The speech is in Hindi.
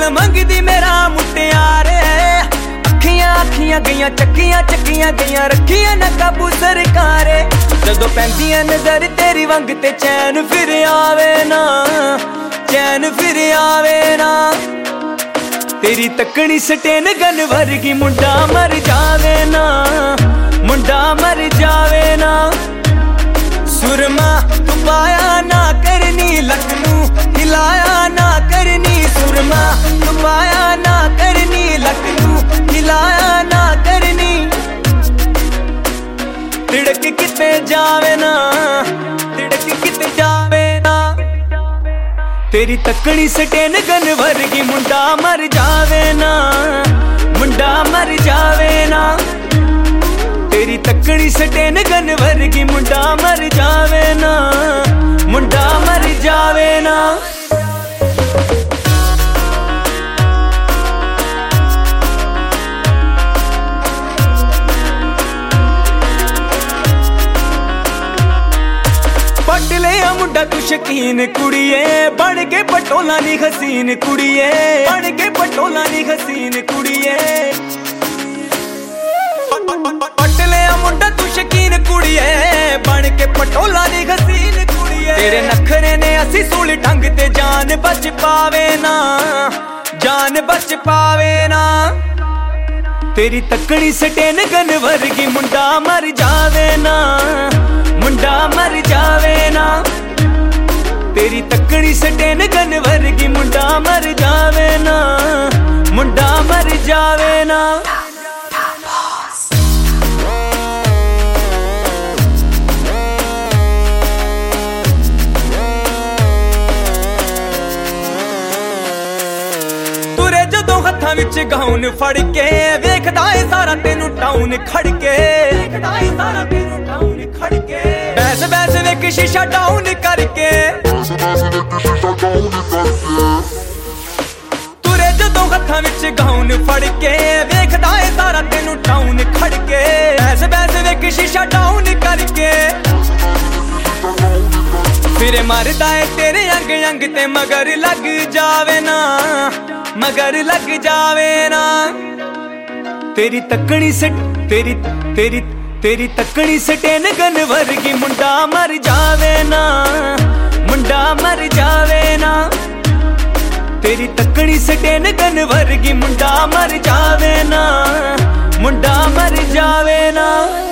दिल मंगदी मेरा मुटियारे, अखियां अखियां गईयां चक्कियां चक्कियां गईयां रखियां न काबू सरकारे। जदों पैंदियां नजर तेरी वंग ते चैन फिर आवे ना, चैन फिर आवे ना। तेरी तकनी स्टेन गन वर्गी मुंडा मर जावे ना, मुंडा मर जावे ना। सुरमा तू पाया ना करनी लखनू हिलाया ना करनी, सुरमा तू पाया ना करनी लखनू हिलाया ना करनी। तिड़क किते जावे ना, तिड़क किते जावे ना। तेरी तकनी स्टेन गन वर्गी मुंडा मर जावे ना, मुंडा मर जावे ना। तेरी तकनी स्टेन गन वर्गी मुंडा मर जावे ना, मुंडा मर जावे ना। पट लिया मुंडा तू शकीन कुड़िए, बन के पटोला नी हसीन कुड़िए, बन के पटोला नी हसीन कुड़िए। पट लिया मुंडा तू शकीन कुड़िए, बन के पटोला नी हसीन कुड़िए। तेरे नखरे ने असी सूली ढंग ते जान बच पावे ना, जान बच पावे ना। तेरी तकनी स्टेन गन वर्गी मुंडा मर जावे ना, मुंडा मर जावे ना। तेरी तकनी स्टेन गन वर्गी मुंडा मर जावे ना, मुंडा मर जावे ना। तुरे जदों हत्थां विच गाउन फड़ के, वेखदा ए सारा तेनू टाउन खड़ के, वेखदा ए सारा तेनू टाउन खड़ के। बैस बैस वेख शीशा डाउन करके, तुरे जदों हत्थां विच गाउन फड़ के, वेखदा ए सारा तेनू टाउन खड़ के। बैस बैस वेख शीशा डाउन करके, फिर मरदा है तेरे अंग अंग ते मगर लग जावे ना, मगर लग जावे ना। तेरी तकनी से तेरी तेरी तेरी तकनी स्टेन गन वर्गी मुंडा मर जावे ना, मुंडा मर जावे ना। तेरी तकनी स्टेन गन वर्गी मुंडा मर जावे ना, मुंडा मर जावे ना।